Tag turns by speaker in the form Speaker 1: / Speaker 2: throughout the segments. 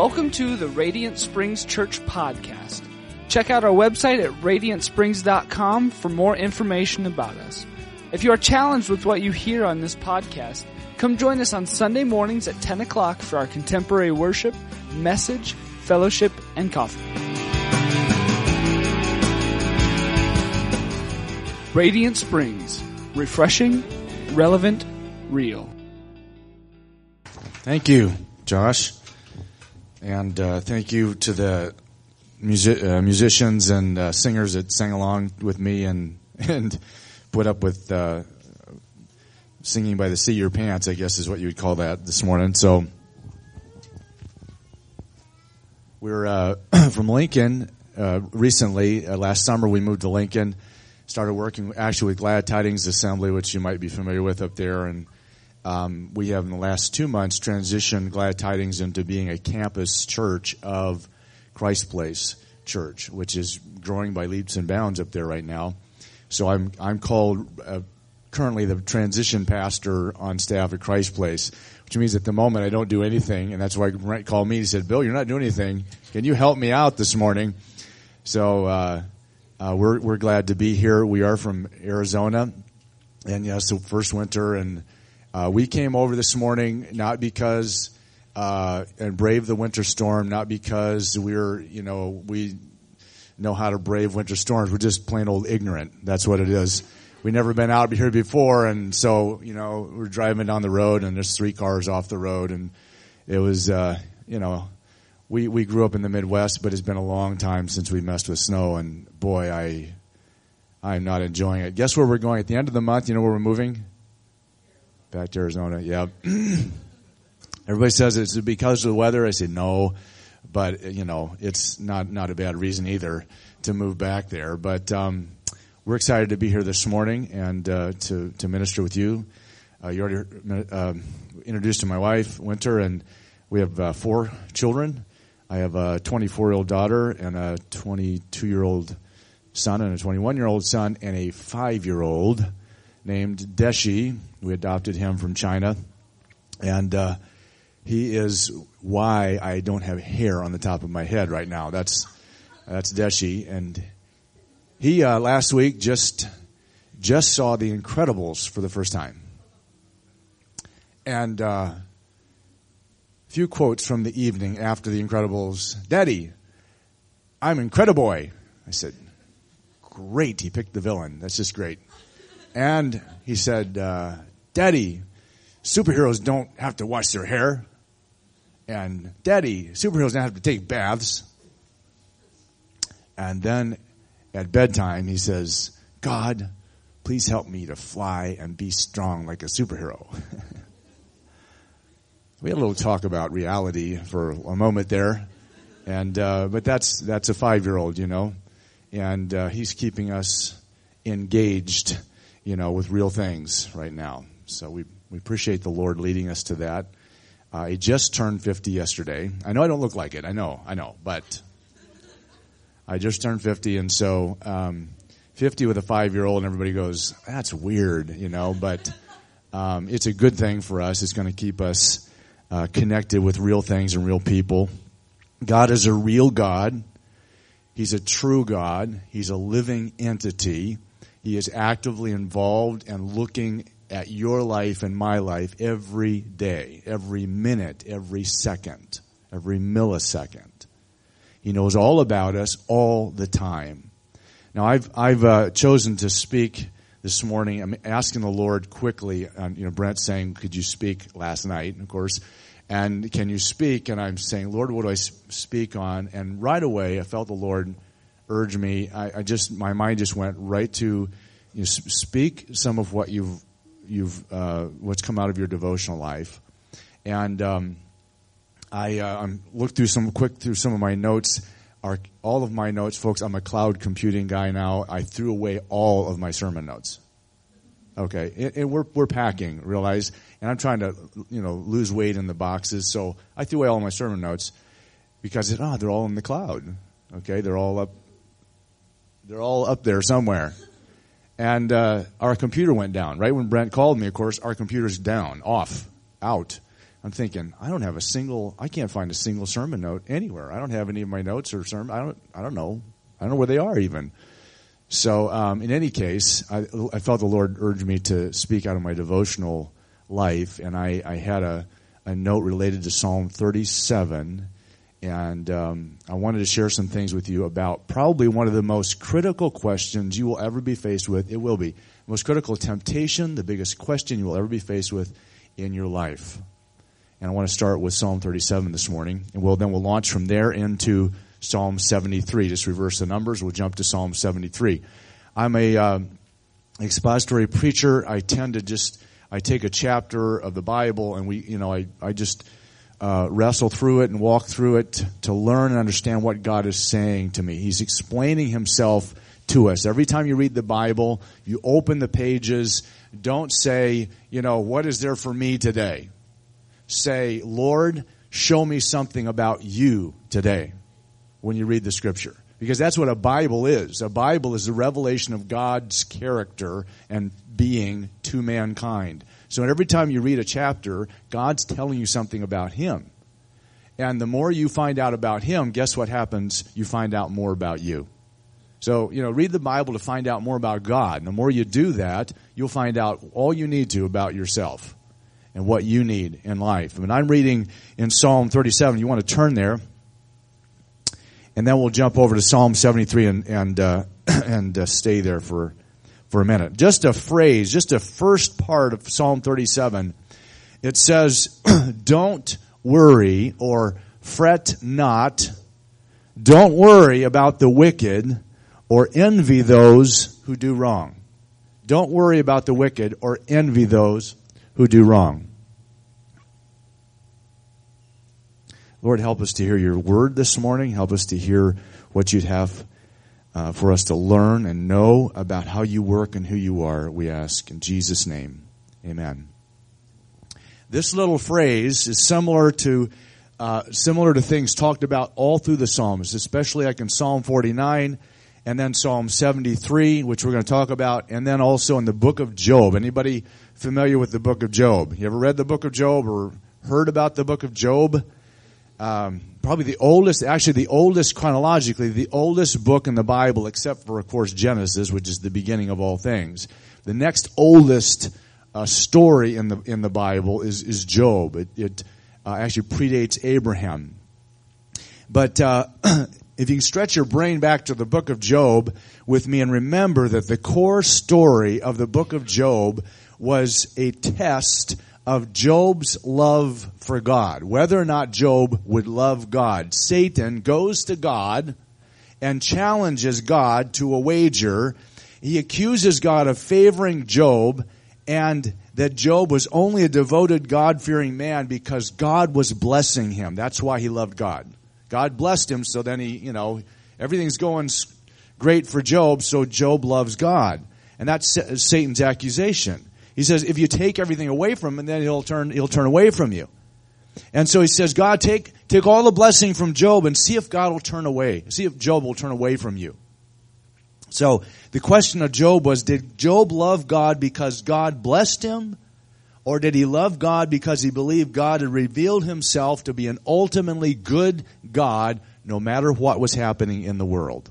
Speaker 1: Welcome to the Radiant Springs Church podcast. Check out our website at radiantsprings.com for more information about us. If you are challenged with what you hear on this podcast, come join us on Sunday mornings at 10 o'clock for our contemporary worship, message, fellowship, and coffee. Radiant Springs. Refreshing, relevant, real.
Speaker 2: Thank you, Josh. And thank you to the musicians and singers that sang along with me and put up with singing by the seat of your pants, I guess is what you would call that this morning. So we're from Lincoln recently. Last summer we moved to Lincoln, started working actually with Glad Tidings Assembly, which you might be familiar with up there, and we have in the last 2 months transitioned Glad Tidings into being a campus church of Christ Place Church, which is growing by leaps and bounds up there right now. So I'm called currently the transition pastor on staff at Christ Place, which means at the moment I don't do anything, and that's why Brent called me. He said, "Bill, you're not doing anything. Can you help me out this morning?" So we're glad to be here. We are from Arizona, and yes, the first winter and. We came over this morning not because and braved the winter storm, not because we know how to brave winter storms. We're just plain old ignorant. That's what it is. We've never been out here before, and so we're driving down the road, and there's 3 cars off the road, and it was we grew up in the Midwest, but it's been a long time since we messed with snow, and boy, I'm not enjoying it. Guess where we're going at the end of the month? You know where we're moving? Back to Arizona, yeah. Everybody says it's because of the weather. I say no, but it's not a bad reason either to move back there. But we're excited to be here this morning and to minister with you. You already introduced to my wife, Winter, and we have 4 children. I have a 24-year-old daughter and a 22-year-old son and a 21-year-old son and a 5-year-old named Deshi. We adopted him from China, and he is why I don't have hair on the top of my head right now. That's Deshi, and he last week just saw The Incredibles for the first time, and a few quotes from the evening after The Incredibles. "Daddy, I'm Incrediboy." I said, "Great." He picked the villain. That's just great. And he said, "Daddy, superheroes don't have to wash their hair." And "Daddy, superheroes don't have to take baths." And then at bedtime, he says, "God, please help me to fly and be strong like a superhero." We had a little talk about reality for a moment there. And but that's a 5-year-old, and he's keeping us engaged with real things right now. So we appreciate the Lord leading us to that. He just turned 50 yesterday. I know I don't look like it. I know. But I just turned 50, and so 50 with a 5-year-old, and everybody goes, "That's weird," But it's a good thing for us. It's going to keep us connected with real things and real people. God is a real God. He's a true God. He's a living entity. He is actively involved and looking at your life and my life every day, every minute, every second, every millisecond. He knows all about us all the time. Now, I've chosen to speak this morning. I'm asking the Lord quickly. Brent saying, "Could you speak?" last night, of course. And can you speak? And I'm saying, "Lord, what do I speak on?" And right away, I felt the Lord urge me. My mind just went right to speak some of what you've what's come out of your devotional life. And I looked through some of my notes. All of my notes, folks. I'm a cloud computing guy now. I threw away all of my sermon notes. Okay, and we're packing, realize, and I'm trying to lose weight in the boxes. So I threw away all my sermon notes because they're all in the cloud. Okay, they're all up there somewhere. And our computer went down. Right when Brent called me, of course, our computer's down, off, out. I'm thinking, I can't find a single sermon note anywhere. I don't have any of my notes or sermon. I don't know where they are even. So, in any case, I felt the Lord urge me to speak out of my devotional life, and I had a note related to Psalm 37, and I wanted to share some things with you about probably one of the most critical questions you will ever be faced with. It will be the most critical temptation, the biggest question you will ever be faced with in your life. And I want to start with Psalm 37 this morning, and we'll launch from there into Psalm 73. Just reverse the numbers. We'll jump to Psalm 73. I'm a expository preacher. I tend to I take a chapter of the Bible, and I just wrestle through it and walk through it to learn and understand what God is saying to me. He's explaining himself to us. Every time you read the Bible, you open the pages. Don't say, what is there for me today? Say, Lord, show me something about you today when you read the Scripture. Because that's what a Bible is. A Bible is the revelation of God's character and being to mankind. So every time you read a chapter, God's telling you something about Him. And the more you find out about Him, guess what happens? You find out more about you. So, read the Bible to find out more about God. And the more you do that, you'll find out all you need to about yourself and what you need in life. I'm reading in Psalm 37. You want to turn there. And then we'll jump over to Psalm 73 and stay there for a minute. Just a phrase, just a first part of Psalm 37. It says, don't worry or fret not. Don't worry about the wicked or envy those who do wrong. Don't worry about the wicked or envy those who do wrong. Lord, help us to hear your word this morning. Help us to hear what you'd have for us to learn and know about how you work and who you are, we ask in Jesus' name. Amen. This little phrase is similar to things talked about all through the Psalms, especially like in Psalm 49 and then Psalm 73, which we're going to talk about, and then also in the book of Job. Anybody familiar with the book of Job? You ever read the book of Job or heard about the book of Job? Probably the oldest chronologically, the oldest book in the Bible, except for, of course, Genesis, which is the beginning of all things. The next oldest story in the Bible is Job. It actually predates Abraham. But if you can stretch your brain back to the book of Job with me and remember that the core story of the book of Job was a test of Job's love for God, whether or not Job would love God. Satan goes to God and challenges God to a wager. He accuses God of favoring Job and that Job was only a devoted, God-fearing man because God was blessing him. That's why he loved God. God blessed him, so then everything's going great for Job, so Job loves God. And that's Satan's accusation. He says, if you take everything away from him, then he'll turn away from you. And so he says, God, take all the blessing from Job and see if God will turn away. See if Job will turn away from you. So the question of Job was, did Job love God because God blessed him? Or did he love God because he believed God had revealed himself to be an ultimately good God no matter what was happening in the world?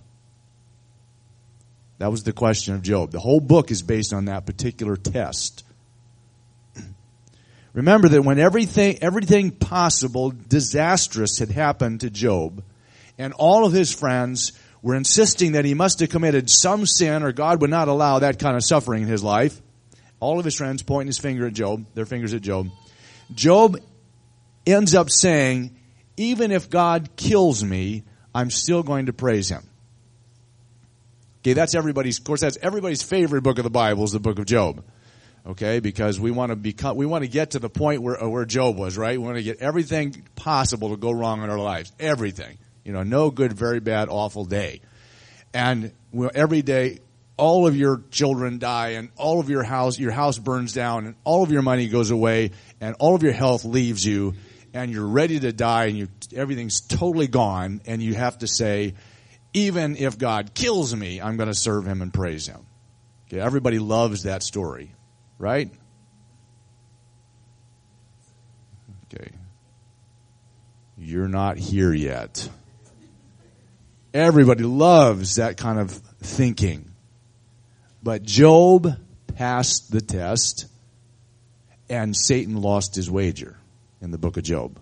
Speaker 2: That was the question of Job. The whole book is based on that particular test. Remember that when everything possible disastrous had happened to Job, and all of his friends were insisting that he must have committed some sin or God would not allow that kind of suffering in his life, all of his friends pointing their fingers at Job. Job ends up saying, even if God kills me, I'm still going to praise him. Okay, that's everybody's favorite book of the Bible is the book of Job. Okay, because we want to get to the point where Job was, right? We want to get everything possible to go wrong in our lives. Everything. No good, very bad, awful day. And every day, all of your children die and all of your house burns down and all of your money goes away and all of your health leaves you and you're ready to die and everything's totally gone and you have to say, even if God kills me, I'm going to serve him and praise him. Okay, everybody loves that story, right? Okay. You're not here yet. Everybody loves that kind of thinking. But Job passed the test, and Satan lost his wager in the book of Job.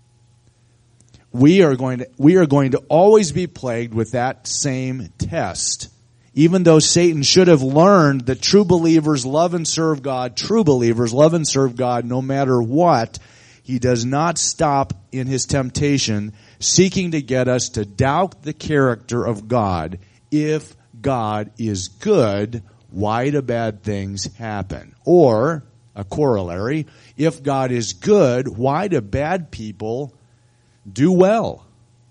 Speaker 2: We are going to always be plagued with that same test. Even though Satan should have learned that true believers love and serve God, no matter what, he does not stop in his temptation, seeking to get us to doubt the character of God. If God is good, why do bad things happen? Or, a corollary, if God is good, why do bad people do well?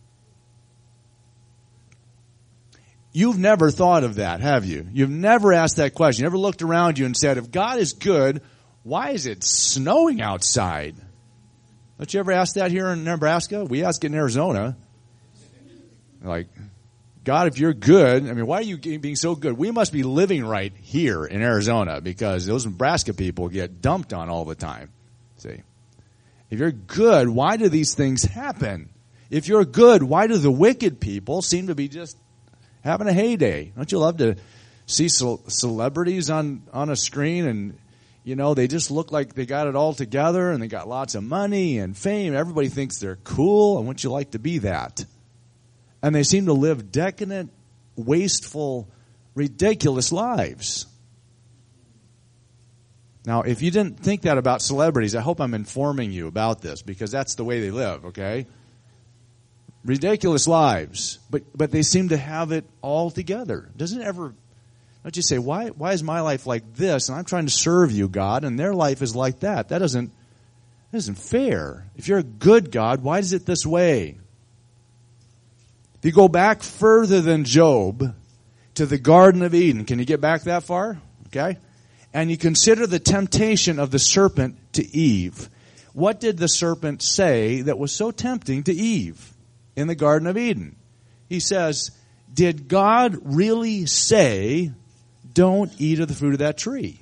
Speaker 2: You've never thought of that, have you? You've never asked that question. You never looked around you and said, if God is good, why is it snowing outside? Don't you ever ask that here in Nebraska? We ask it in Arizona. Like, God, if you're good, why are you being so good? We must be living right here in Arizona because those Nebraska people get dumped on all the time. See? If you're good, why do these things happen? If you're good, why do the wicked people seem to be just having a heyday? Don't you love to see celebrities on a screen and, they just look like they got it all together and they got lots of money and fame. Everybody thinks they're cool. And wouldn't you like to be that? And they seem to live decadent, wasteful, ridiculous lives. Now, if you didn't think that about celebrities, I hope I'm informing you about this because that's the way they live, okay? Ridiculous lives, but they seem to have it all together. Don't you say, why is my life like this and I'm trying to serve you, God, and their life is like that? That isn't fair. If you're a good God, why is it this way? If you go back further than Job to the Garden of Eden, can you get back that far? Okay? And you consider the temptation of the serpent to Eve. What did the serpent say that was so tempting to Eve in the Garden of Eden? He says, did God really say, don't eat of the fruit of that tree?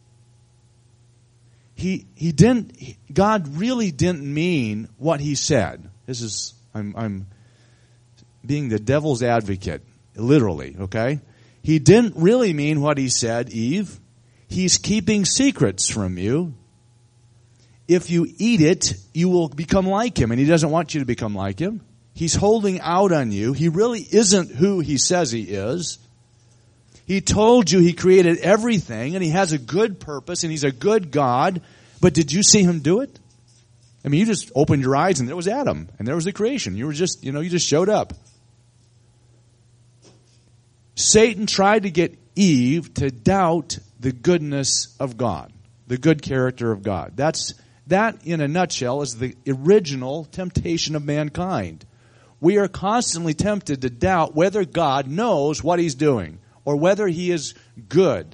Speaker 2: He didn't. God really didn't mean what he said. I'm being the devil's advocate, literally, okay? He didn't really mean what he said, Eve. He's keeping secrets from you. If you eat it, you will become like him, and he doesn't want you to become like him. He's holding out on you. He really isn't who he says he is. He told you he created everything, and he has a good purpose, and he's a good God. But did you see him do it? You just opened your eyes, and there was Adam, and there was the creation. You were just, you just showed up. Satan tried to get Eve to doubt the goodness of God, the good character of God. That, in a nutshell, is the original temptation of mankind. We are constantly tempted to doubt whether God knows what he's doing or whether he is good.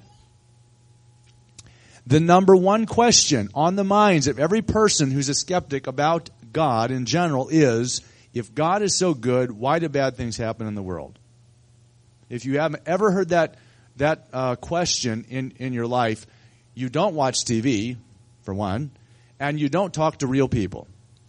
Speaker 2: The number one question on the minds of every person who's a skeptic about God in general is, if God is so good, why do bad things happen in the world? If you haven't ever heard that question in your life, you don't watch TV, for one, and you don't talk to real people.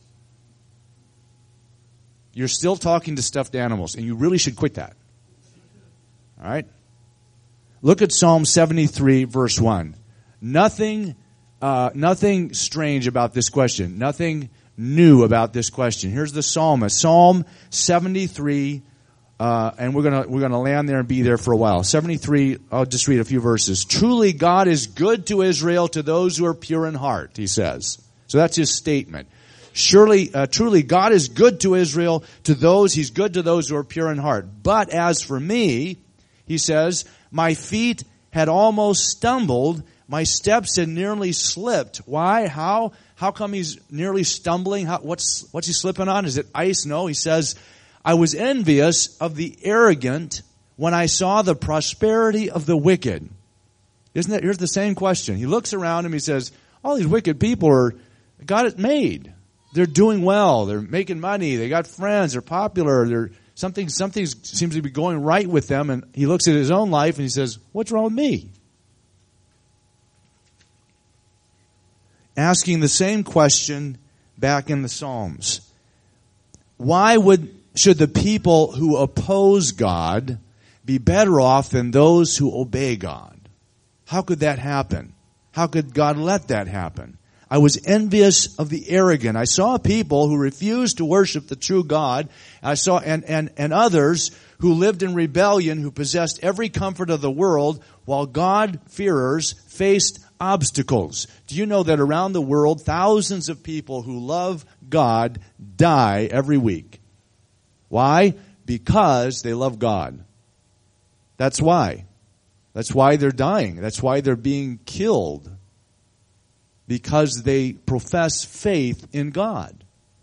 Speaker 2: You're still talking to stuffed animals, and you really should quit that. All right? Look at Psalm 73, verse 1. Nothing strange about this question. Nothing new about this question. Here's the psalmist. Psalm 73, and we're gonna land there and be there for a while. 73, I'll just read a few verses. Truly God is good to Israel, to those who are pure in heart, he says. So that's his statement. Truly God is good to Israel, he's good to those who are pure in heart. But as for me, he says, my feet had almost stumbled, my steps had nearly slipped. Why? How come he's nearly stumbling? What's he slipping on? Is it ice? No, he says, I was envious of the arrogant when I saw the prosperity of the wicked. Here's the same question. He looks around him, he says, all these wicked people got it made. They're doing well. They're making money. They got friends. They're popular. Something seems to be going right with them. And he looks at his own life and he says, what's wrong with me? Asking the same question back in the Psalms. Why should the people who oppose God be better off than those who obey God? How could that happen? How could God let that happen? I was envious of the arrogant. I saw people who refused to worship the true God. I saw and others who lived in rebellion, who possessed every comfort of the world, while God-fearers faced obstacles. Do you know that around the world, thousands of people who love God die every week? Why? Because they love God. That's why. That's why they're dying. That's why they're being killed. Because they profess faith in God.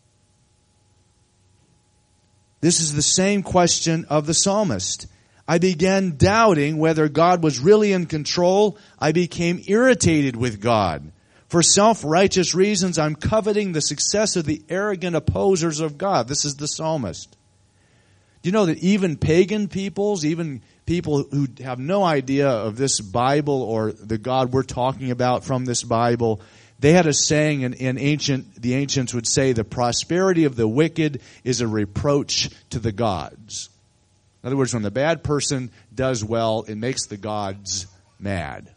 Speaker 2: This is the same question of the psalmist. I began doubting whether God was really in control. I became irritated with God. For self-righteous reasons, I'm coveting the success of the arrogant opposers of God. This is the psalmist. Do you know that even pagan peoples, even people who have no idea of this Bible or the God we're talking about from this Bible, they had a saying the ancients would say, the prosperity of the wicked is a reproach to the gods. In other words, when the bad person does well, it makes the gods mad.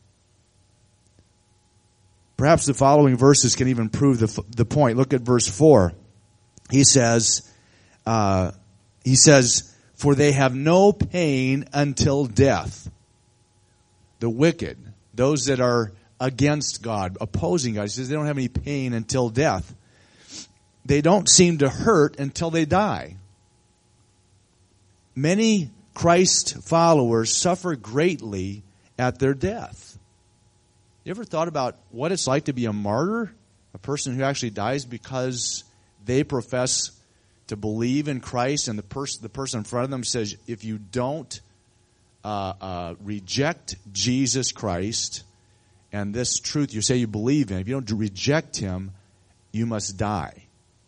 Speaker 2: Perhaps the following verses can even prove the point. Look at verse 4. He says, for they have no pain until death. The wicked, those that are against God, opposing God, he says they don't have any pain until death. They don't seem to hurt until they die. Many Christ followers suffer greatly at their death. You ever thought about what it's like to be a martyr? A person who actually dies because they profess to believe in Christ, and the person in front of them says, if you don't reject Jesus Christ and this truth you say you believe in, if you don't reject Him, you must die.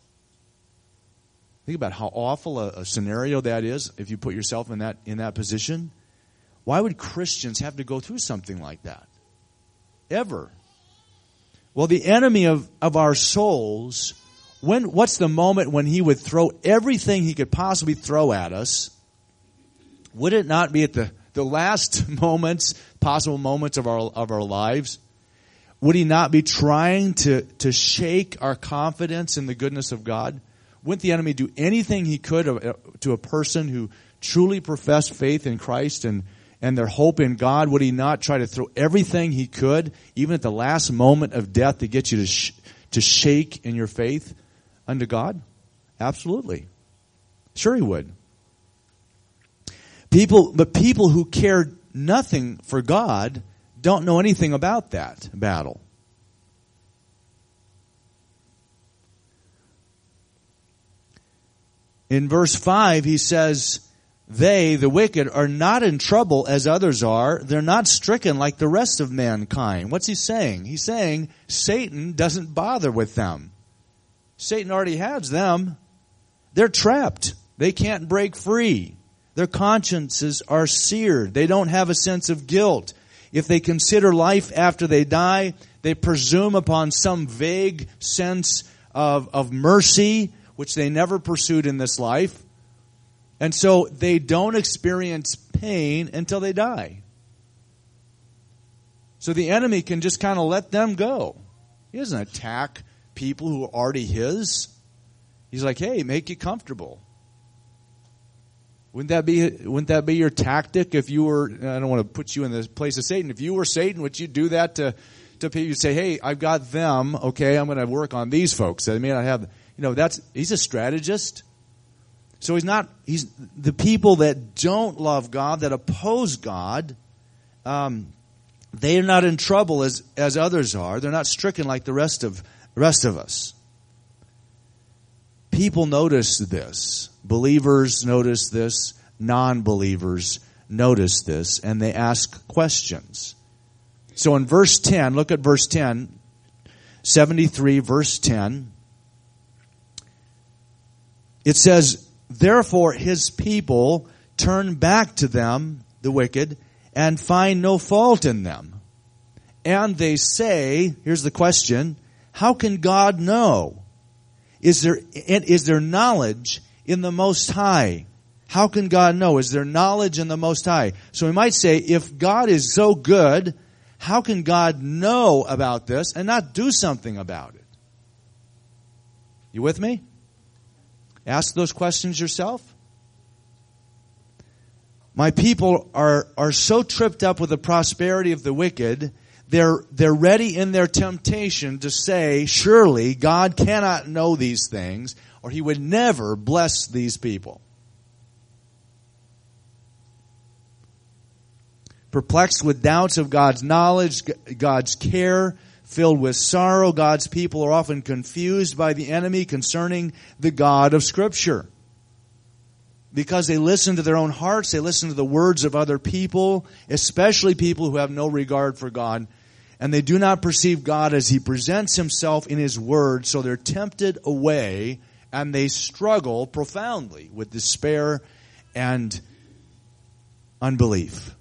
Speaker 2: Think about how awful a scenario that is if you put yourself in that position. Why would Christians have to go through something like that? Ever. Well, the enemy of our souls, what's the moment when he would throw everything he could possibly throw at us? Would it not be at the last moments, possible moments of our lives? Would he not be trying to shake our confidence in the goodness of God? Wouldn't the enemy do anything he could to a person who truly professed faith in Christ and their hope in God? Would he not try to throw everything he could, even at the last moment of death, to get you to shake in your faith unto God? Absolutely. Sure he would. But people who care nothing for God don't know anything about that battle. In verse 5, he says, they, the wicked, are not in trouble as others are. They're not stricken like the rest of mankind. What's he saying? He's saying Satan doesn't bother with them. Satan already has them. They're trapped. They can't break free. Their consciences are seared. They don't have a sense of guilt. If they consider life after they die, they presume upon some vague sense of mercy, which they never pursued in this life. And so they don't experience pain until they die. So the enemy can just kind of let them go. He doesn't attack people who are already his. He's like, hey, make it comfortable. Wouldn't that be your tactic if you were, I don't want to put you in the place of Satan. If you were Satan, would you do that to people? You'd say, hey, I've got them, okay, I'm going to work on these folks. They may not have, he's a strategist. So he's the people that don't love God, that oppose God, they are not in trouble as others are. They're not stricken like the rest of us. People notice this. Believers notice this. Non-believers notice this. And they ask questions. So in verse 10, look at verse 10. 73, verse 10. It says, therefore his people turn back to them, the wicked, and find no fault in them. And they say, here's the question, how can God know? Is there knowledge in the Most High? How can God know? Is there knowledge in the Most High? So we might say, if God is so good, how can God know about this and not do something about it? You with me? Ask those questions yourself. My people are so tripped up with the prosperity of the wicked, they're ready in their temptation to say, surely God cannot know these things, or He would never bless these people. Perplexed with doubts of God's knowledge, God's care, filled with sorrow, God's people are often confused by the enemy concerning the God of Scripture. Because they listen to their own hearts, they listen to the words of other people, especially people who have no regard for God, and they do not perceive God as He presents Himself in His Word, so they're tempted away, and they struggle profoundly with despair and unbelief.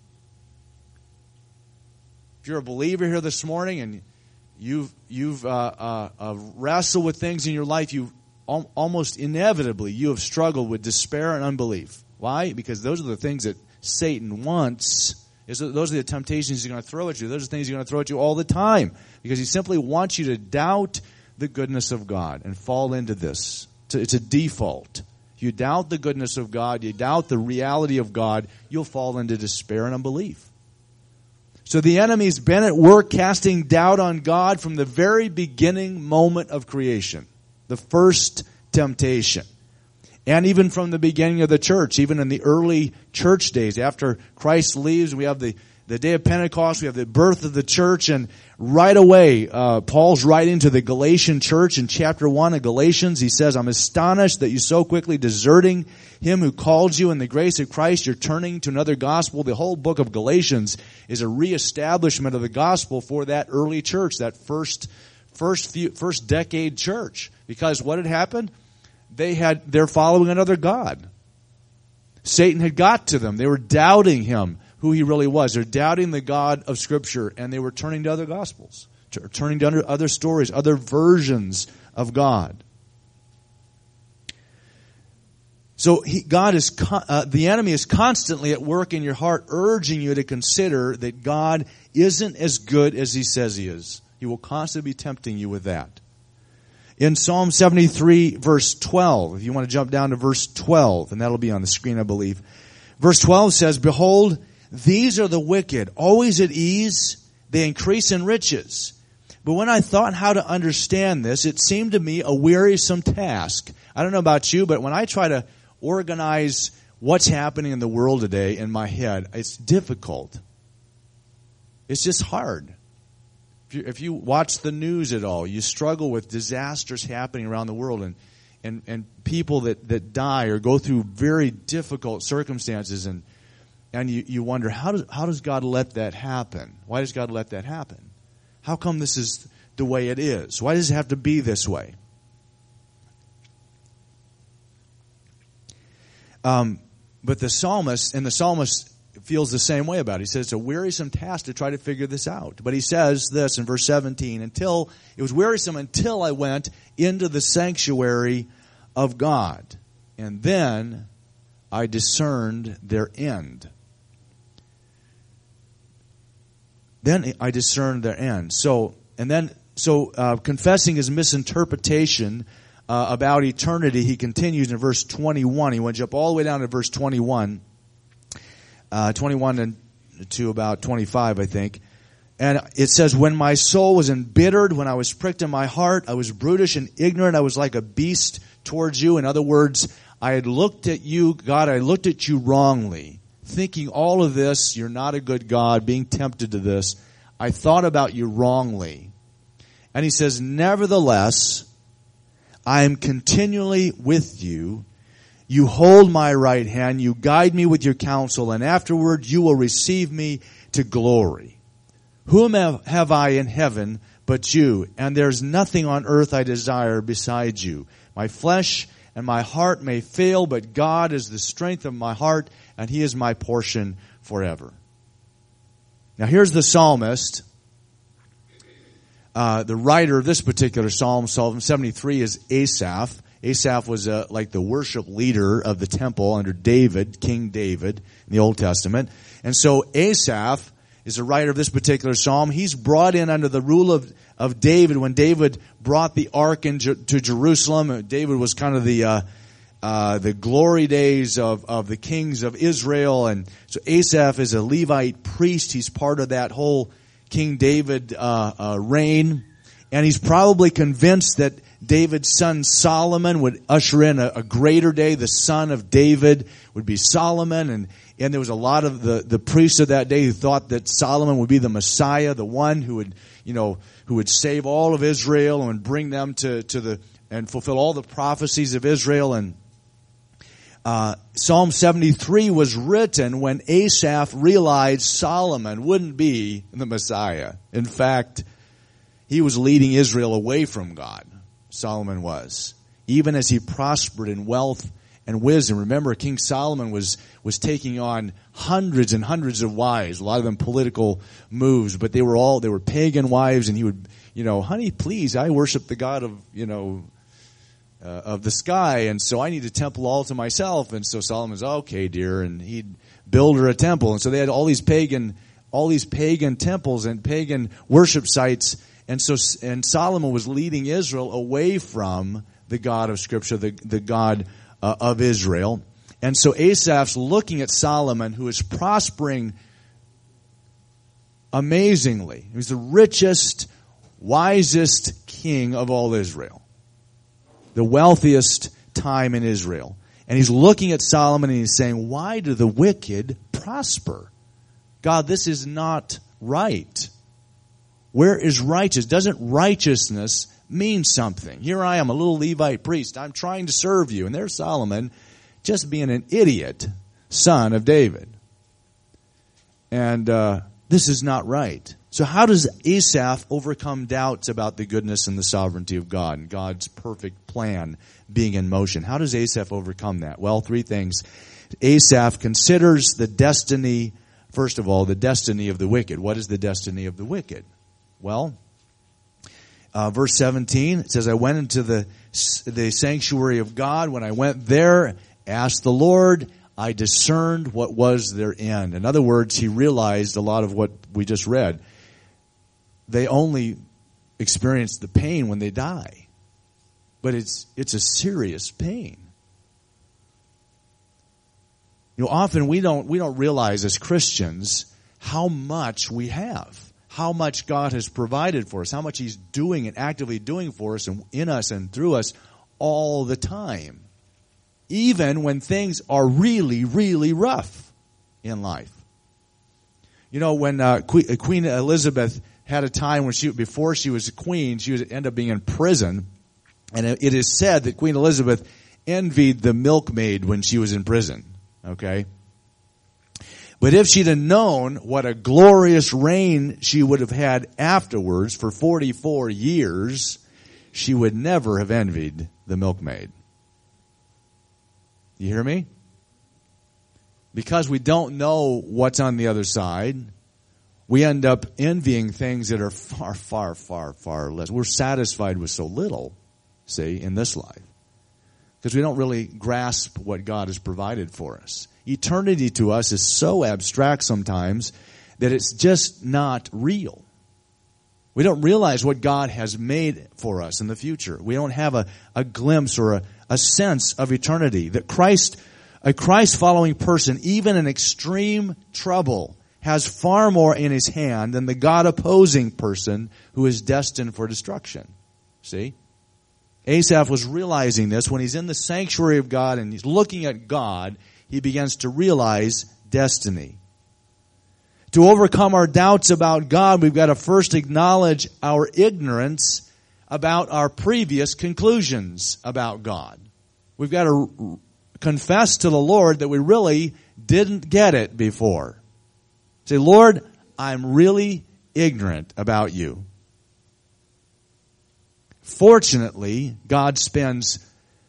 Speaker 2: If you're a believer here this morning and you've wrestled with things in your life, almost inevitably you have struggled with despair and unbelief. Why? Because those are the things that Satan wants. Those are the temptations he's going to throw at you. Those are the things he's going to throw at you all the time. Because he simply wants you to doubt the goodness of God and fall into this. It's a default. If you doubt the goodness of God, you doubt the reality of God, you'll fall into despair and unbelief. So the enemy's been at work casting doubt on God from the very beginning moment of creation. The first temptation. And even from the beginning of the church, even in the early church days, after Christ leaves, we have the day of Pentecost, we have the birth of the church, and right away, Paul's writing to the Galatian church in chapter 1 of Galatians. He says, I'm astonished that you so quickly deserting Him who called you in the grace of Christ, you're turning to another gospel. The whole book of Galatians is a reestablishment of the gospel for that early church, that first decade church. Because what had happened? They're following another god. Satan had got to them. They were doubting Him, who He really was. They're doubting the God of Scripture, and they were turning to other gospels, turning to other stories, other versions of God. So the enemy is constantly at work in your heart, urging you to consider that God isn't as good as He says He is. He will constantly be tempting you with that. In Psalm 73, verse 12, if you want to jump down to verse 12, and that'll be on the screen, I believe. Verse 12 says, Behold, these are the wicked, always at ease, they increase in riches. But when I thought how to understand this, it seemed to me a wearisome task. I don't know about you, but when I try to organize what's happening in the world today in my head, it's difficult. It's just hard. If you watch the news at all, you struggle with disasters happening around the world and people that die or go through very difficult circumstances, and you wonder, how does God let that happen? Why does God let that happen? How come this is the way it is? Why does it have to be this way? But the psalmist feels the same way about it. He says it's a wearisome task to try to figure this out. But he says this in verse 17, it was wearisome until I went into the sanctuary of God, and then I discerned their end. Then I discerned their end. So confessing his misinterpretation about eternity, he continues in verse 21. He went up all the way down to verse 21. 21 and to about 25, I think. And it says, when my soul was embittered, when I was pricked in my heart, I was brutish and ignorant, I was like a beast towards you. In other words, I had looked at you, God, I looked at you wrongly, thinking all of this, you're not a good God, being tempted to this. I thought about you wrongly. And he says, nevertheless, I am continually with you. You hold my right hand, you guide me with your counsel, and afterward you will receive me to glory. Whom have I in heaven but you? And there's nothing on earth I desire besides you. My flesh and my heart may fail, but God is the strength of my heart, and He is my portion forever. Now here's the psalmist The writer of this particular Psalm 73, is Asaph. Asaph was like the worship leader of the temple under David, King David, in the Old Testament. And so Asaph is the writer of this particular psalm. He's brought in under the rule of David when David brought the ark to Jerusalem. David was kind of the glory days of the kings of Israel. And so Asaph is a Levite priest. He's part of that whole King David reign. And he's probably convinced that David's son Solomon would usher in a greater day. The son of David would be Solomon. And there was a lot of the priests of that day who thought that Solomon would be the Messiah, the one who would save all of Israel and bring them and fulfill all the prophecies of Israel. And Psalm 73 was written when Asaph realized Solomon wouldn't be the Messiah. In fact, he was leading Israel away from God. Solomon was. Even as he prospered in wealth and wisdom. Remember, King Solomon was taking on hundreds and hundreds of wives, a lot of them political moves, but they were pagan wives, and he would, honey, please, I worship the God of the sky, and so I need a temple all to myself. And so Solomon's, okay, dear, and he'd build her a temple. And so they had all these pagan temples and pagan worship sites. And Solomon was leading Israel away from the God of Scripture, the God of Israel. And so Asaph's looking at Solomon, who is prospering amazingly. He's the richest, wisest king of all Israel. The wealthiest time in Israel. And he's looking at Solomon and he's saying, why do the wicked prosper? God, this is not right. Where is righteous? Doesn't righteousness mean something? Here I am, a little Levite priest. I'm trying to serve you. And there's Solomon just being an idiot, son of David. And this is not right. So how does Asaph overcome doubts about the goodness and the sovereignty of God and God's perfect plan being in motion? How does Asaph overcome that? Well, three things. Asaph considers the destiny, first of all, the destiny of the wicked. What is the destiny of the wicked? Well, verse 17, it says, I went into the sanctuary of God. When I went there, asked the Lord, I discerned what was their end. In other words, he realized a lot of what we just read. They only experience the pain when they die. But it's a serious pain. Often we don't realize as Christians how much we have. How much God has provided for us, how much He's doing and actively doing for us and in us and through us all the time. Even when things are really, really rough in life. When Queen Elizabeth had a time when before she was a queen, she ended up being in prison. And it is said that Queen Elizabeth envied the milkmaid when she was in prison. Okay? But if she'd have known what a glorious reign she would have had afterwards for 44 years, she would never have envied the milkmaid. You hear me? Because we don't know what's on the other side, we end up envying things that are far, far, far, far less. We're satisfied with so little, see, in this life. Because we don't really grasp what God has provided for us. Eternity to us is so abstract sometimes that it's just not real. We don't realize what God has made for us in the future. We don't have a glimpse or a sense of eternity. That a Christ-following person, even in extreme trouble, has far more in his hand than the God-opposing person who is destined for destruction. See? Asaph was realizing this when he's in the sanctuary of God and he's looking at God. He begins to realize destiny. To overcome our doubts about God, we've got to first acknowledge our ignorance about our previous conclusions about God. We've got to confess to the Lord that we really didn't get it before. Say, Lord, I'm really ignorant about you. Fortunately, God spends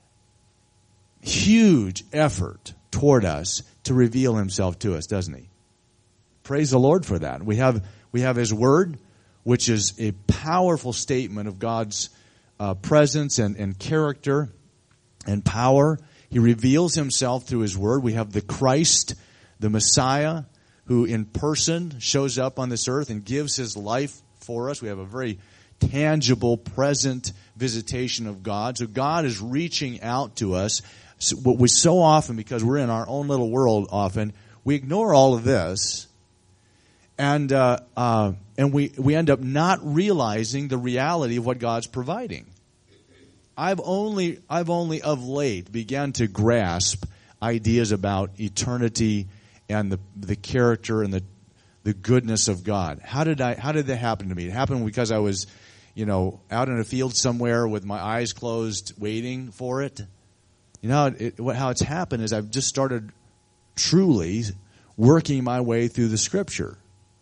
Speaker 2: huge effort toward us to reveal Himself to us, doesn't He? Praise the Lord for that. We have His Word. which is a powerful statement of God's presence and character and power. He reveals himself through his word. We have the Christ, the Messiah, who in person shows up on this earth and gives his life for us. We have a very tangible, present visitation of God. So God is reaching out to us. What we so often, because we're in our own little world often, we ignore all of this, and we end up not realizing the reality of what God's providing. I've only of late began to grasp ideas about eternity and the character and the goodness of God. How did that happen to me? It happened because I was, out in a field somewhere with my eyes closed, waiting for it. How it's happened is I've just started truly working my way through the Scripture.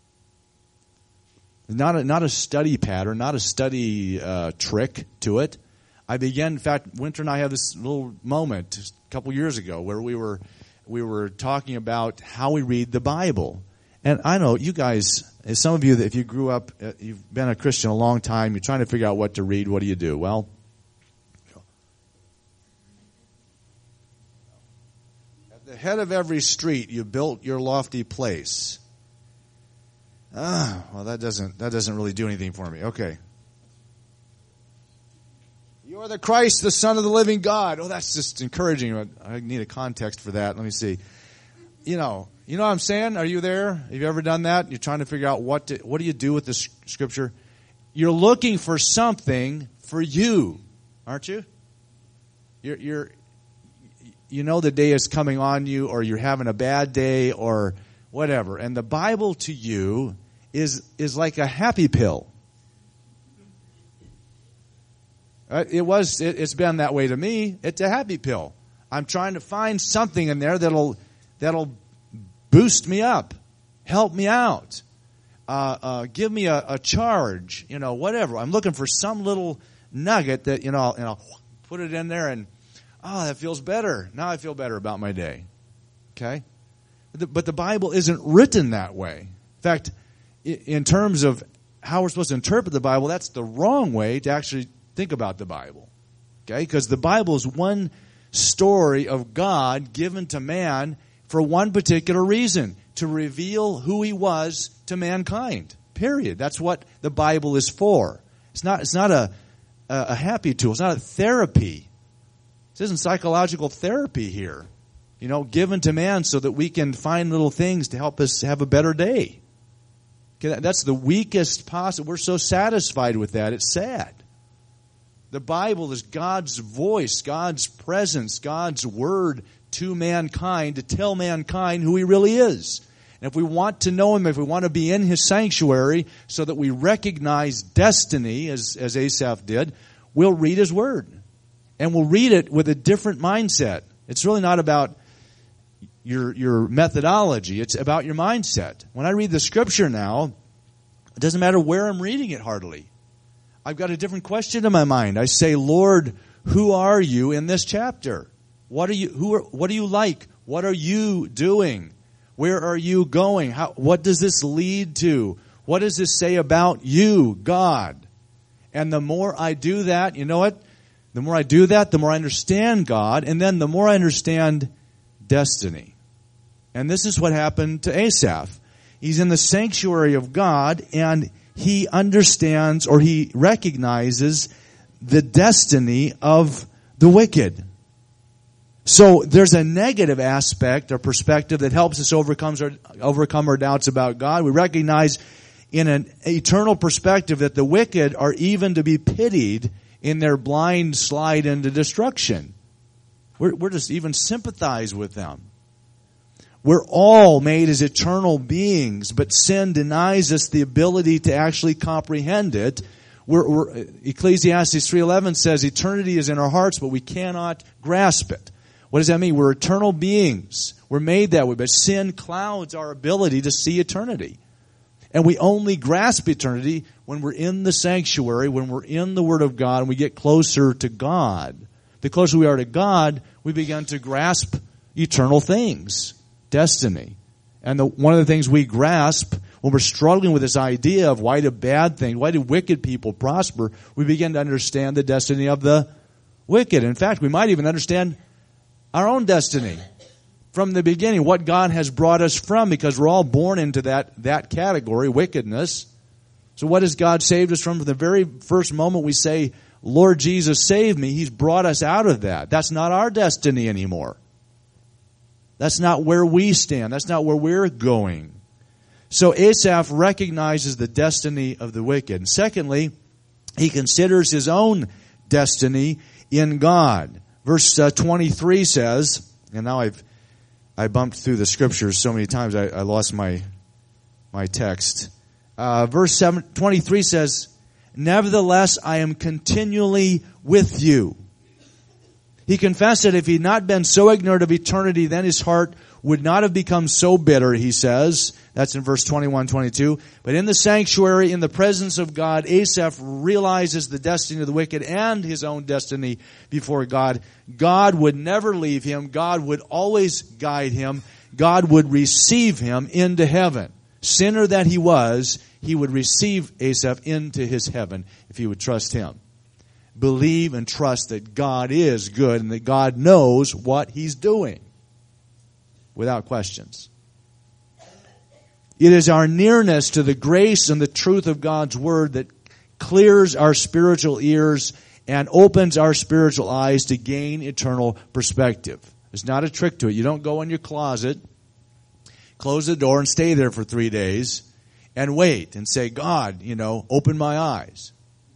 Speaker 2: Not a study pattern, not a study trick to it. I began. In fact, Winter and I had this little moment a couple years ago where we were talking about how we read the Bible. And I know you guys, some of you, that if you grew up, you've been a Christian a long time, you're trying to figure out what to read. What do you do? Well, at the head of every street, you built your lofty place. Well, that doesn't really do anything for me. Okay. You are the Christ, the Son of the living God. Oh, that's just encouraging. I need a context for that. Let me see. You know what I'm saying? Are you there? Have you ever done that? You're trying to figure out what do you do with this Scripture? You're looking for something for you, aren't you? You know the day is coming on you, or you're having a bad day, or whatever. And the Bible to you is like a happy pill. It's been that way to me. It's a happy pill. I'm trying to find something in there that'll boost me up, help me out, give me a charge, whatever. I'm looking for some little nugget that, and I'll put it in there and, that feels better. Now I feel better about my day. Okay? But the Bible isn't written that way. In fact, in terms of how we're supposed to interpret the Bible, that's the wrong way to actually think about the Bible. Okay? Because the Bible is one story of God given to man for one particular reason, to reveal who he was to mankind. Period. That's what the Bible is for. It's not a happy tool. It's not a therapy. This isn't psychological therapy here. Given to man so that we can find little things to help us have a better day. Okay, that's the weakest possible. We're so satisfied with that. It's sad. The Bible is God's voice, God's presence, God's word to mankind to tell mankind who he really is. And if we want to know him, if we want to be in his sanctuary so that we recognize destiny, as Asaph did, we'll read his word. And we'll read it with a different mindset. It's really not about your methodology. It's about your mindset. When I read the Scripture now, it doesn't matter where I'm reading it hardly. I've got a different question in my mind. I say, Lord, who are you in this chapter? What are you like? What are you doing? Where are you going? What does this lead to? What does this say about you, God? And the more I do that, you know what? The more I do that, the more I understand God, and then the more I understand destiny. And this is what happened to Asaph. He's in the sanctuary of God, and he understands, or he recognizes, the destiny of the wicked. So there's a negative aspect or perspective that helps us overcome our doubts about God. We recognize in an eternal perspective that the wicked are even to be pitied in their blind slide into destruction. We're just even sympathize with them. We're all made as eternal beings, but sin denies us the ability to actually comprehend it. Ecclesiastes 3:11 says eternity is in our hearts, but we cannot grasp it. What does that mean? We're eternal beings. We're made that way, but sin clouds our ability to see eternity. And we only grasp eternity when we're in the sanctuary, when we're in the Word of God, and we get closer to God. The closer we are to God, we begin to grasp eternal things, destiny. And one of the things we grasp, when we're struggling with this idea of why do bad things, why do wicked people prosper, we begin to understand the destiny of the wicked. In fact, we might even understand our own destiny from the beginning, what God has brought us from, because we're all born into that category, wickedness. So what has God saved us from? From the very first moment we say, Lord Jesus, save me, He's brought us out of that. That's not our destiny anymore. That's not where we stand. That's not where we're going. So Asaph recognizes the destiny of the wicked. And secondly, he considers his own destiny in God. Verse 23 says, and now I bumped through the scriptures so many times I lost my text. Verse 23 says, nevertheless, I am continually with you. He confessed that if he had not been so ignorant of eternity, then his heart would not have become so bitter, he says. That's in verse 21, 22. But in the sanctuary, in the presence of God, Asaph realizes the destiny of the wicked and his own destiny before God. God would never leave him. God would always guide him. God would receive him into heaven. Sinner that he was, he would receive Asaph into his heaven if he would trust him. Believe and trust that God is good and that God knows what He's doing. Without questions. It is our nearness to the grace and the truth of God's Word that clears our spiritual ears and opens our spiritual eyes to gain eternal perspective. There's not a trick to it. You don't go in your closet, close the door and stay there for 3 days and wait and say, God, open my eyes.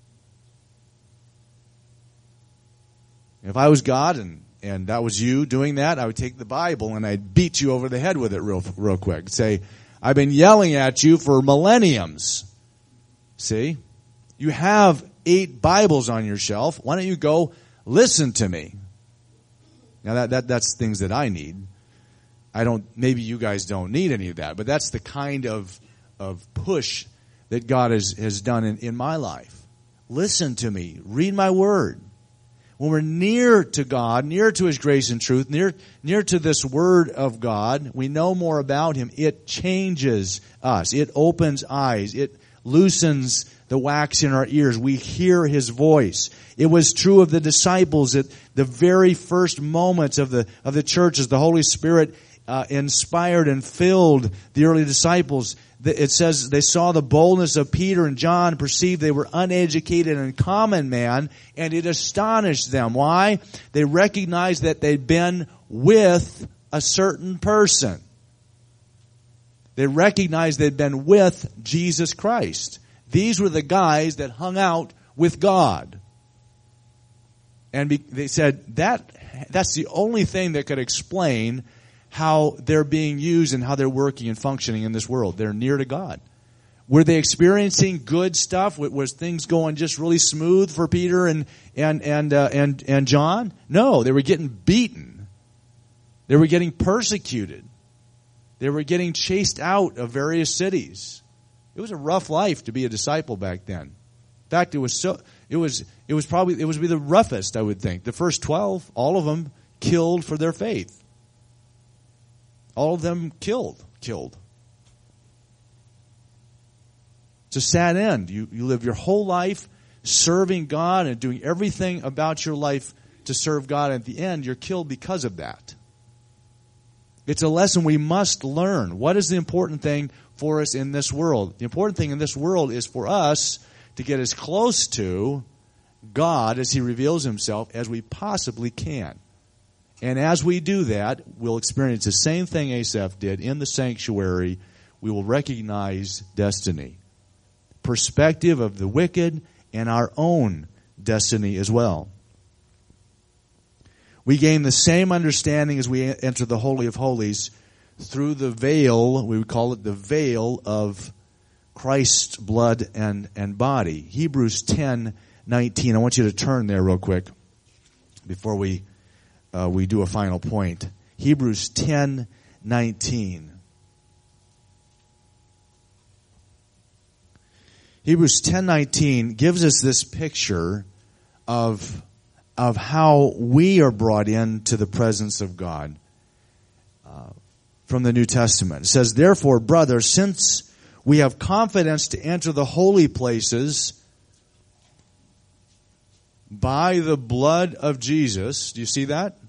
Speaker 2: If I was God and that was you doing that, I would take the Bible and I'd beat you over the head with it real quick. Say, I've been yelling at you for millenniums. See? You have 8 Bibles on your shelf. Why don't you go listen to me? Now that's things that I need. Maybe you guys don't need any of that, but that's the kind of push that God has done in my life. Listen to me. Read my Word. When we're near to God, near to His grace and truth, near to this Word of God, we know more about Him. It changes us. It opens eyes. It loosens the wax in our ears. We hear His voice. It was true of the disciples at the very first moments of the church as the Holy Spirit inspired and filled the early disciples. It says they saw the boldness of Peter and John, perceived they were uneducated and common man, and it astonished them. Why? They recognized that they'd been with a certain person. They recognized they'd been with Jesus Christ. These were the guys that hung out with God. And they said that's the only thing that could explain how they're being used and how they're working and functioning in this world. They're near to God. Were they experiencing good stuff? Was things going just really smooth for Peter and John? No, they were getting beaten. They were getting persecuted. They were getting chased out of various cities. It was a rough life to be a disciple back then. In fact, it would be the roughest, I would think. The first 12, all of them killed for their faith. All of them killed. It's a sad end. You live your whole life serving God and doing everything about your life to serve God. And at the end, you're killed because of that. It's a lesson we must learn. What is the important thing for us in this world? The important thing in this world is for us to get as close to God as He reveals Himself as we possibly can. And as we do that, we'll experience the same thing Asaph did in the sanctuary. We will recognize destiny. Perspective of the wicked and our own destiny as well. We gain the same understanding as we enter the Holy of Holies through the veil, we would call it the veil of Christ's blood and body. Hebrews 10:19. I want you to turn there real quick before we do a final point. Hebrews 10:19. Hebrews 10:19 gives us this picture of how we are brought into the presence of God from the New Testament. It says, "Therefore, brothers, since we have confidence to enter the holy places by the blood of Jesus. Do you see that?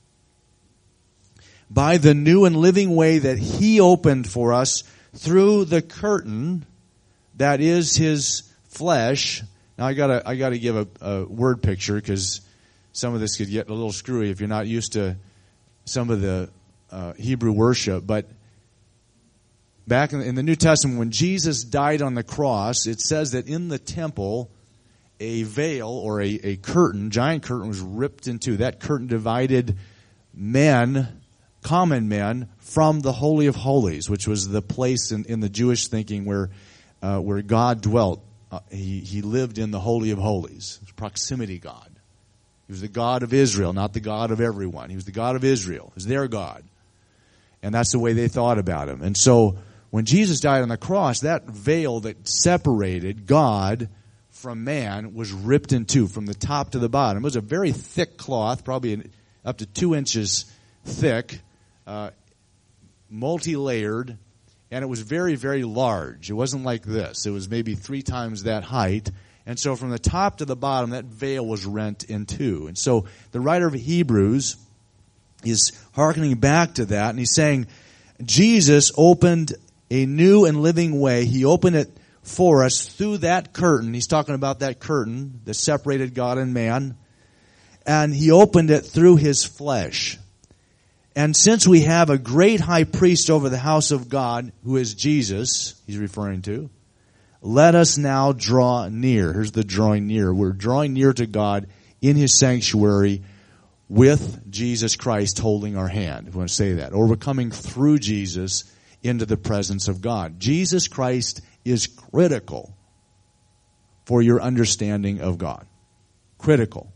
Speaker 2: By the new and living way that He opened for us through the curtain that is His flesh. Now I gotta give a word picture, because some of this could get a little screwy if you're not used to some of the Hebrew worship. But back in the New Testament, when Jesus died on the cross, it says that in the temple, a veil or a curtain, giant curtain, was ripped in two. That curtain divided men, common men, from the Holy of Holies, which was the place in the Jewish thinking where God dwelt. He lived in the Holy of Holies. It was proximity God. He was the God of Israel, not the God of everyone. He was the God of Israel. He was their God. And that's the way they thought about Him. And so when Jesus died on the cross, that veil that separated God from man was ripped in two from the top to the bottom. It was a very thick cloth, probably up to 2 inches thick, multi-layered, and it was very, very large. It wasn't like this. It was maybe 3 times that height. And so from the top to the bottom, that veil was rent in two. And so the writer of Hebrews is hearkening back to that, and he's saying Jesus opened a new and living way. He opened it for us through that curtain. He's talking about that curtain that separated God and man. And He opened it through His flesh. And since we have a great high priest over the house of God, who is Jesus, he's referring to, let us now draw near. Here's the drawing near. We're drawing near to God in His sanctuary with Jesus Christ holding our hand. If you want to say that. Or we're coming through Jesus into the presence of God. Jesus Christ is critical for your understanding of God. Critical.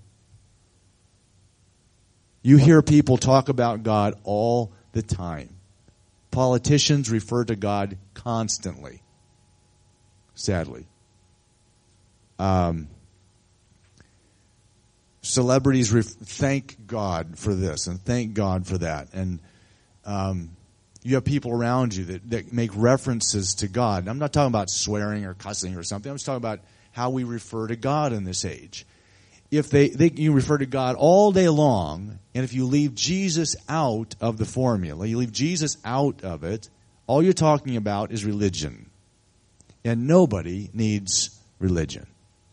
Speaker 2: You hear people talk about God all the time. Politicians refer to God constantly. Sadly. Celebrities thank God for this and thank God for that. And you have people around you that make references to God. I'm not talking about swearing or cussing or something. I'm just talking about how we refer to God in this age. If you refer to God all day long, and if you leave Jesus out of the formula, you leave Jesus out of it, all you're talking about is religion. And nobody needs religion.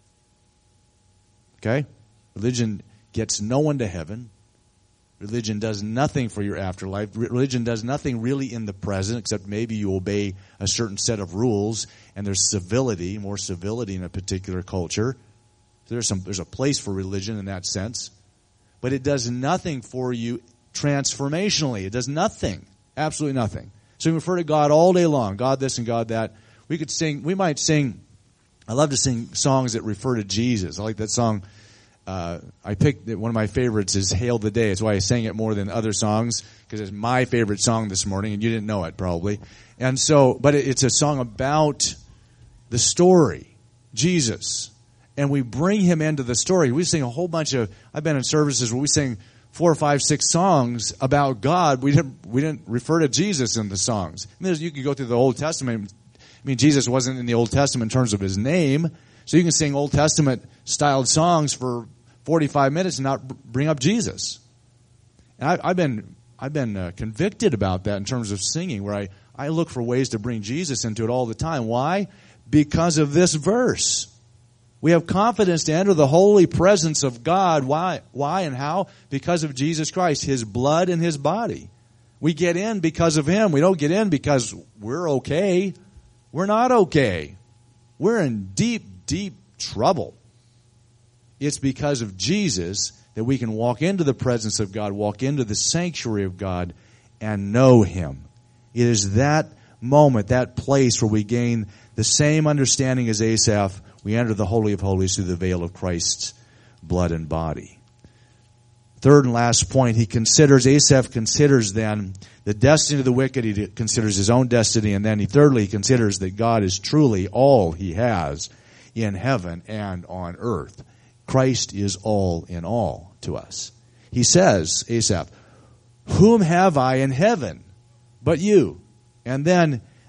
Speaker 2: Okay? Religion gets no one to heaven. Religion does nothing for your afterlife. Religion does nothing really in the present, except maybe you obey a certain set of rules, and there's civility, more civility in a particular culture. There's a place for religion in that sense. But it does nothing for you transformationally. It does nothing. Absolutely nothing. So we refer to God all day long. God this and God that. We might sing, I love to sing songs that refer to Jesus. I like that song. I picked one of my favorites is Hail the Day. That's why I sang it more than other songs, because it's my favorite song this morning, and you didn't know it probably. And so, but it's a song about the story, Jesus. And we bring Him into the story. We sing a whole bunch of, I've been in services where we sing 4, 5, 6 songs about God. We didn't refer to Jesus in the songs. I mean, you could go through the Old Testament. I mean, Jesus wasn't in the Old Testament in terms of His name. So you can sing Old Testament styled songs for 45 minutes and not bring up Jesus. And I've been convicted about that in terms of singing, where I look for ways to bring Jesus into it all the time. Why? Because of this verse. We have confidence to enter the holy presence of God. Why and how? Because of Jesus Christ, His blood and His body. We get in because of Him. We don't get in because we're okay. We're not okay. We're in deep, deep trouble. It's because of Jesus that we can walk into the presence of God, walk into the sanctuary of God, and know Him. It is that moment, that place where we gain the same understanding as Asaph. We enter the Holy of Holies through the veil of Christ's blood and body. Third and last point, Asaph considers then the destiny of the wicked. He considers his own destiny. And then he considers that God is truly all He has in heaven and on earth. Christ is all in all to us. He says, Asaph, whom have I in heaven but you? And then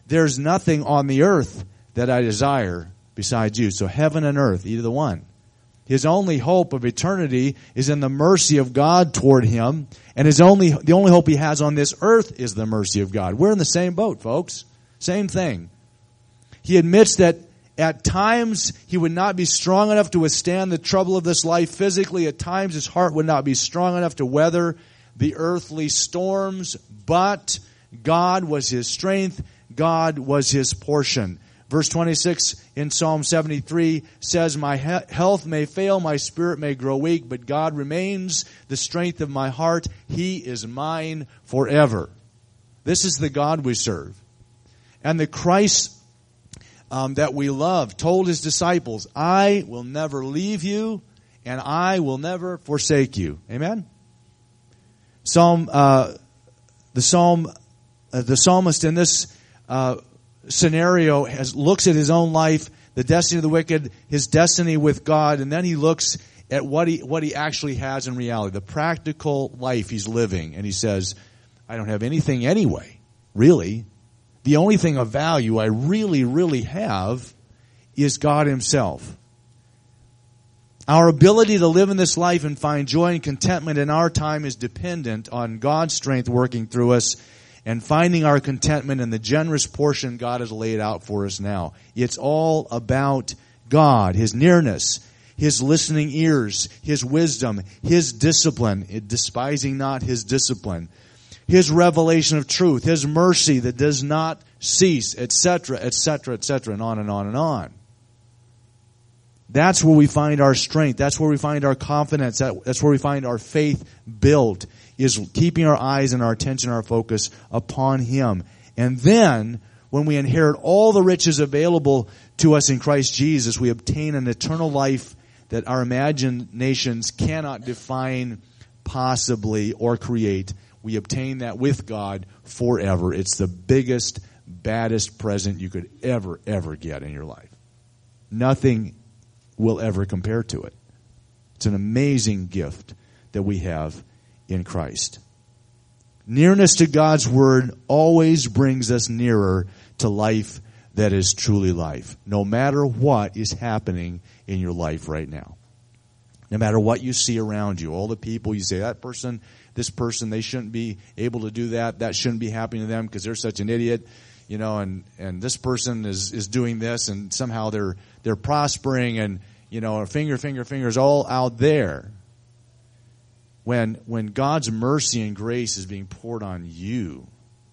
Speaker 2: there's nothing on the earth that I desire besides you. So heaven and earth, either one. His only hope of eternity is in the mercy of God toward him, and the only hope he has on this earth is the mercy of God. We're in the same boat, folks. Same thing. He admits that at times he would not be strong enough to withstand the trouble of this life physically. At times his heart would not be strong enough to weather the earthly storms, but God was his strength. God was his portion. Verse 26 in Psalm 73 says, my health may fail, my spirit may grow weak, but God remains the strength of my heart. He is mine forever. This is the God we serve. And the Christ that we love told his disciples, I will never leave you and I will never forsake you. Amen? The psalmist in this scenario looks at his own life, the destiny of the wicked, his destiny with God, and then he looks at what he actually has in reality, the practical life he's living, and he says, I don't have anything anyway, really. The only thing of value I really, really have is God himself. Our ability to live in this life and find joy and contentment in our time is dependent on God's strength working through us and finding our contentment in the generous portion God has laid out for us now. It's all about God, his nearness, his listening ears, his wisdom, his discipline, despising not his discipline, his revelation of truth, his mercy that does not cease, etc., etc., etc., and on and on and on. That's where we find our strength. That's where we find our confidence. That's where we find our faith built, is keeping our eyes and our attention, our focus upon him. And then, when we inherit all the riches available to us in Christ Jesus, we obtain an eternal life that our imaginations cannot define possibly or create. We obtain that with God forever. It's the biggest, baddest present you could ever get in your life. Nothing will ever compare to it. It's an amazing gift that we have in Christ. Nearness to God's Word always brings us nearer to life that is truly life, no matter what is happening in your life right now. No matter what you see around you, all the people you say, that person, this person, they shouldn't be able to do that. That shouldn't be happening to them because they're such an idiot. You know, and this person is doing this, and somehow they're prospering, and you know, fingers all out there. When God's mercy and grace is being poured on you.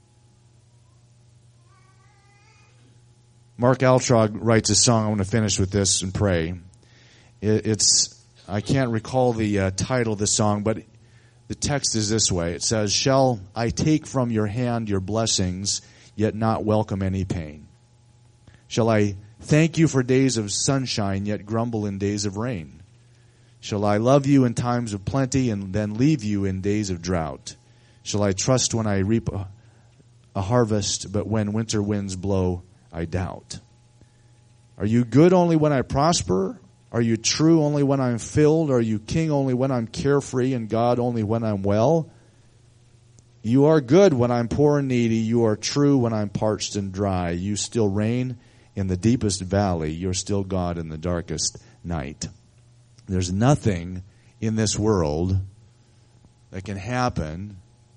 Speaker 2: Mark Altrog writes a song. I want to finish with this and pray. I can't recall the title of the song, but the text is this way. It says, shall I take from your hand your blessings, yet not welcome any pain? Shall I thank you for days of sunshine, yet grumble in days of rain? Shall I love you in times of plenty and then leave you in days of drought? Shall I trust when I reap a harvest, but when winter winds blow, I doubt? Are you good only when I prosper? Are you true only when I'm filled? Are you king only when I'm carefree and God only when I'm well? You are good when I'm poor and needy. You are true when I'm parched and dry. You still reign in the deepest valley. You're still God in the darkest night. There's nothing in this world that can happen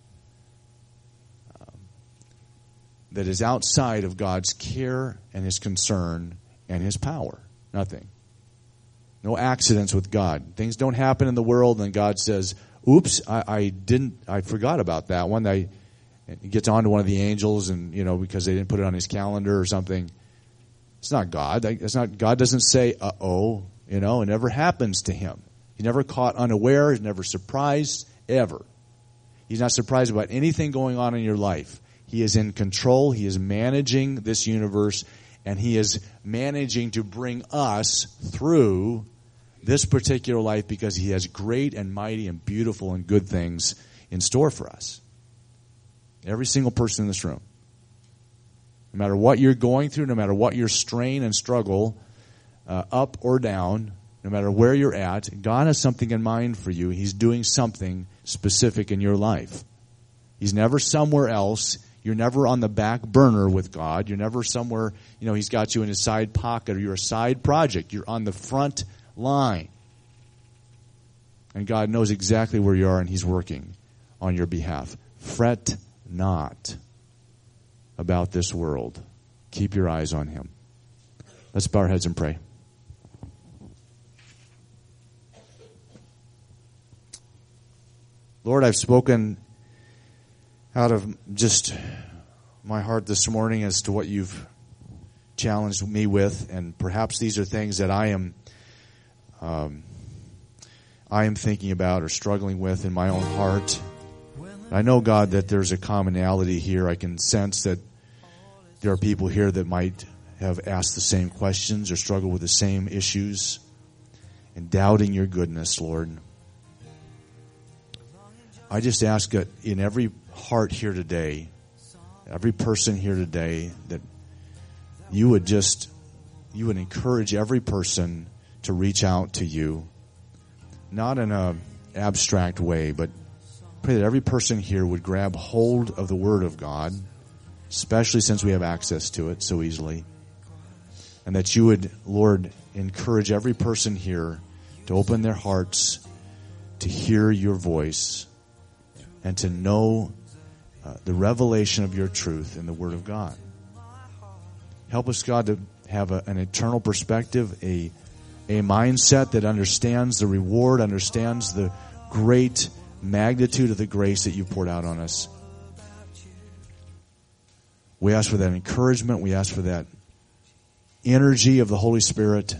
Speaker 2: that is outside of God's care and his concern and his power. Nothing. No accidents with God. Things don't happen in the world and God says, oops, I forgot about that one. He gets on to one of the angels and, you know, because they didn't put it on his calendar or something. It's not God. God doesn't say, uh-oh, you know, it never happens to him. He's never caught unaware. He's never surprised, ever. He's not surprised about anything going on in your life. He is in control. He is managing this universe, and he is managing to bring us through this particular life because he has great and mighty and beautiful and good things in store for us. Every single person in this room. No matter what you're going through, no matter what your strain and struggle, up or down, no matter where you're at, God has something in mind for you. He's doing something specific in your life. He's never somewhere else. You're never on the back burner with God. You're never somewhere, He's got you in his side pocket or you're a side project. You're on the front line. And God knows exactly where you are and he's working on your behalf. Fret not about this world. Keep your eyes on him. Let's bow our heads and pray. Lord, I've spoken out of just my heart this morning as to what you've challenged me with, and perhaps these are things that I am thinking about or struggling with in my own heart. I know, God, that there's a commonality here. I can sense that there are people here that might have asked the same questions or struggle with the same issues and doubting your goodness, Lord. I just ask that in every heart here today, every person here today, that you would encourage every person to reach out to you, not in an abstract way, but pray that every person here would grab hold of the Word of God, especially since we have access to it so easily, and that you would, Lord, encourage every person here to open their hearts to hear your voice and to know the revelation of your truth in the Word of God. Help us, God, to have an eternal perspective, a mindset that understands the reward, understands the great magnitude of the grace that you poured out on us. We ask for that encouragement. We ask for that energy of the Holy Spirit,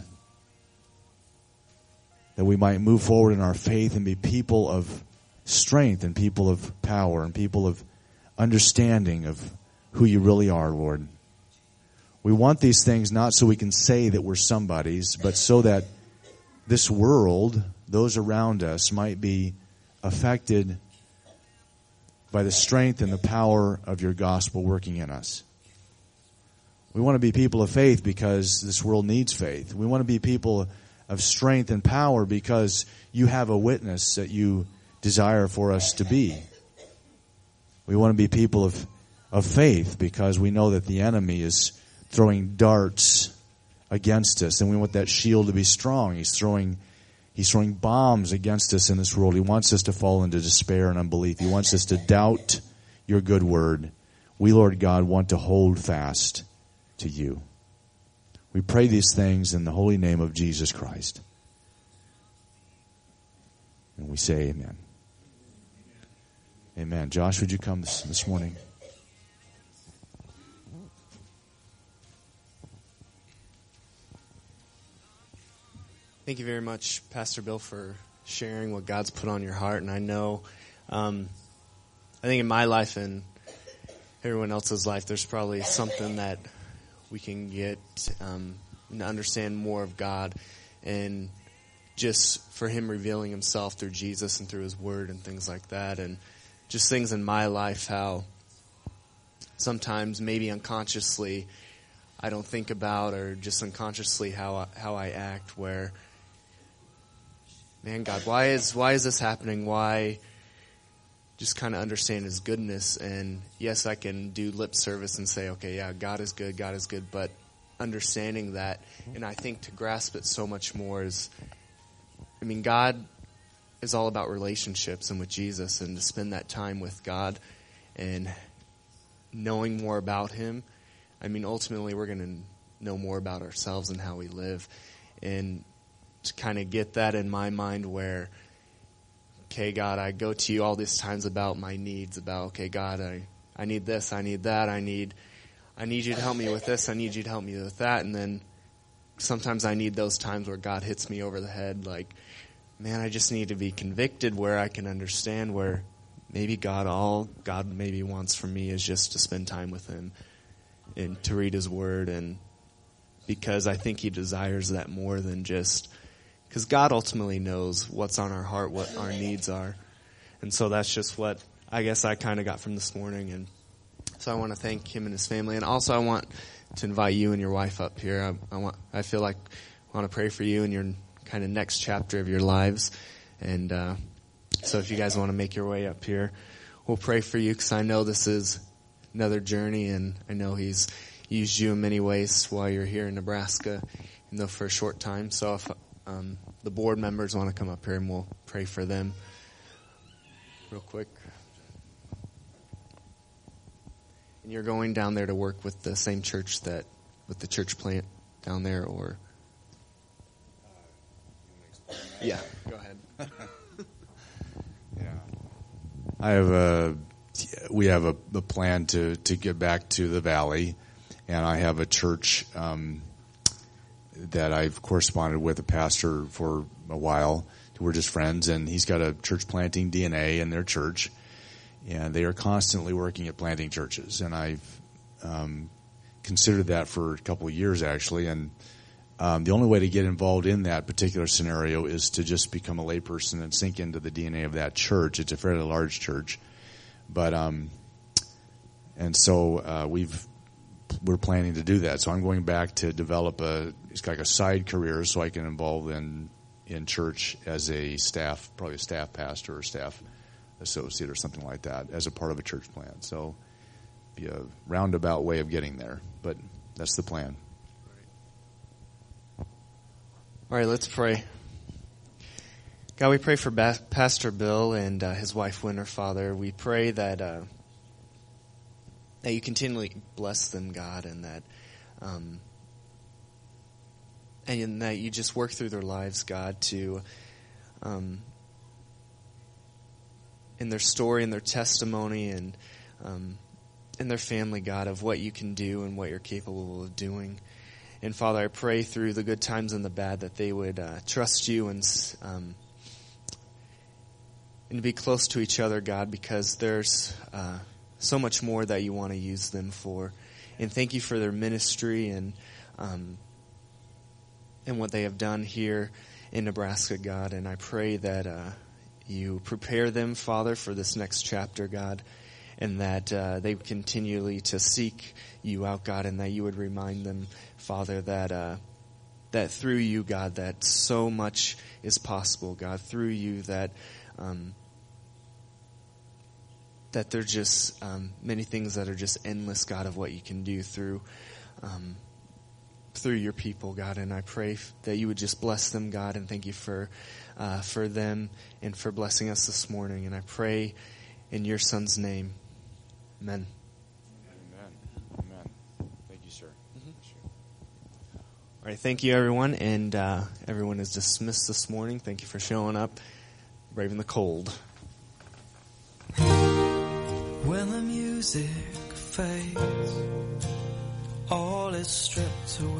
Speaker 2: that we might move forward in our faith and be people of strength and people of power and people of understanding of who you really are, Lord. We want these things not so we can say that we're somebody's, but so that this world, those around us, might be affected by the strength and the power of your gospel working in us. We want to be people of faith because this world needs faith. We want to be people of strength and power because you have a witness that you desire for us to be. We want to be people of faith because we know that the enemy is throwing darts against us, and we want that shield to be strong. He's throwing bombs against us in this world. He wants us to fall into despair and unbelief. He wants us to doubt your good word. We, Lord God, want to hold fast to you. We pray these things in the holy name of Jesus Christ. And we say amen. Amen. Josh, would you come this morning?
Speaker 3: Thank you very much, Pastor Bill, for sharing what God's put on your heart. And I know, I think in my life and everyone else's life, there's probably something that we can get and understand more of God, and just for him revealing himself through Jesus and through his word and things like that. And just things in my life, how sometimes maybe unconsciously I don't think about, or just unconsciously how I act, where, man, God, why is this happening? Why? Just kind of understand his goodness. And yes, I can do lip service and say, okay, yeah, God is good, but understanding that, and I think to grasp it so much more is, God is all about relationships, and with Jesus, and to spend that time with God and knowing more about him. Ultimately we're going to know more about ourselves and how we live, and to kind of get that in my mind where, okay, God, I go to you all these times about my needs, about, okay, God, I need this, I need that, I need you to help me with this, I need you to help me with that. And then sometimes I need those times where God hits me over the head, like, man, I just need to be convicted, where I can understand where maybe all God maybe wants from me is just to spend time with him and to read his word. And because I think he desires that more than just, because God ultimately knows what's on our heart, what our needs are. And so that's just what I guess I kind of got from this morning. And so I want to thank him and his family. And also I want to invite you and your wife up here. I feel like I want to pray for you in your kind of next chapter of your lives. And so if you guys want to make your way up here, we'll pray for you, because I know this is another journey, and I know He's used you in many ways while you're here in Nebraska, even though for a short time. So if the board members want to come up here, and we'll pray for them real quick. And you're going down there to work with the same church with the church plant down there, or? Yeah, go ahead.
Speaker 2: Yeah. We have a plan to get back to the valley, and I have a church that I've corresponded with a pastor for a while. We're just friends, and he's got a church planting DNA in their church, and they are constantly working at planting churches. And I've considered that for a couple of years, actually, and the only way to get involved in that particular scenario is to just become a layperson and sink into the DNA of that church. It's a fairly large church, but and so we're planning to do that. So I'm going back to develop it's like a side career, so I can involve in church as a staff, probably a staff pastor or staff associate or something like that, as a part of a church plant. So be a roundabout way of getting there, but that's the plan.
Speaker 3: All right, let's pray. God, we pray for Pastor Bill and his wife Winter, Father. We pray that you continually bless them, God, and that you just work through their lives, God, to in their story and their testimony and in their family, God, of what you can do and what you're capable of doing. And Father, I pray through the good times and the bad that they would trust you and be close to each other, God, because there's so much more that you want to use them for. And thank you for their ministry and what they have done here in Nebraska, God. And I pray that you prepare them, Father, for this next chapter, God, and that they continually to seek you out, God, and that you would remind them, Father, that through you, God, that so much is possible, God, through you, that there's just many things that are just endless, God, of what you can do through your people, God. And I pray that you would just bless them, God, and thank you for them and for blessing us this morning. And I pray in your Son's name. Amen.
Speaker 2: Amen. Thank you, sir.
Speaker 3: Mm-hmm. All right, thank you, everyone. And everyone is dismissed this morning. Thank you for showing up, braving the cold.
Speaker 4: When the music fades, all is stripped away.